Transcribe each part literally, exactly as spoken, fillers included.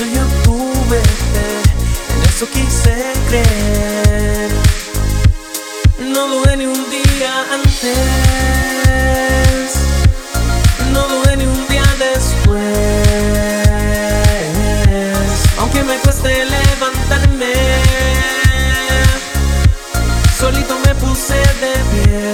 eso yo tuve fe, en eso quise creer. No dudé ni un día antes, no dudé ni un día después. Aunque me cueste levantarme, solito me puse de pie.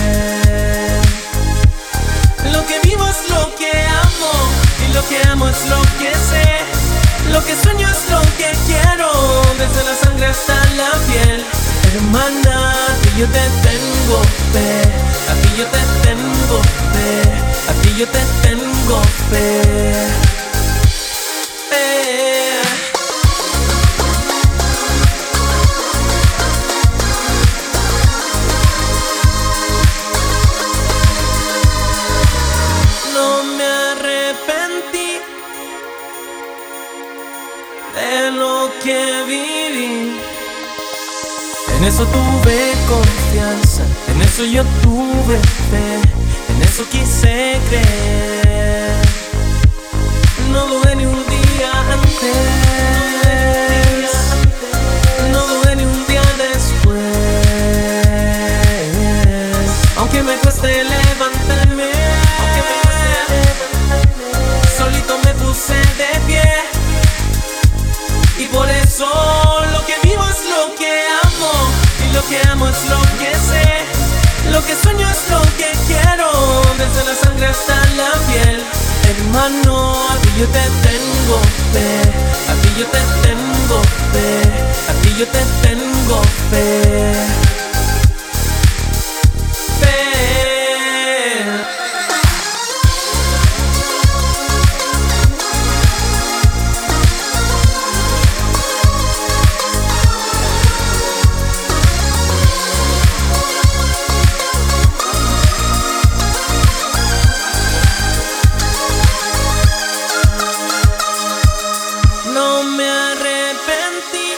Lo que vivo es lo que amo, y lo que amo es lo que sé. Lo que sueño es lo que quiero, desde la sangre hasta la piel. Hermana, aquí yo te tengo fe, aquí yo te tengo fe, aquí yo te tengo fe. Fe. No me arrepentí de lo que viví. En eso tuve confianza, en eso yo tuve fe, en eso quise creer. No dudé ni un día antes, no dudé ni un día después. Aunque me cueste levantarme, aunque me cueste levantarme, solito me puse de pie. Y por eso lo que vivo es lo que amo, y lo que amo es lo que sé. Lo que sueño es lo que quiero, desde la sangre hasta la piel. Hermano, aquí yo te tengo fe, aquí yo te tengo fe, aquí yo te tengo fe. No me arrepentí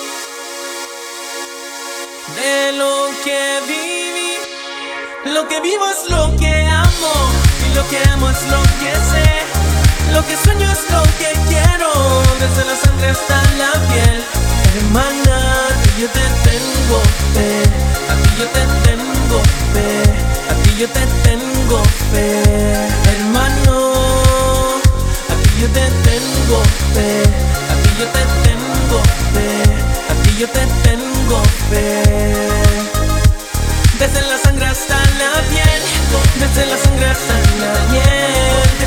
de lo que viví. Lo que vivo es lo que amo, y lo que amo es lo que sé. Lo que sueño es lo que quiero, desde la sangre hasta la piel. Hermana, aquí yo te tengo fe, aquí yo te tengo fe, aquí yo te tengo fe. Hermano, aquí yo te tengo fe, aquí yo te tengo fe, aquí yo te tengo fe. Desde la sangre hasta la piel, desde la sangre hasta la piel.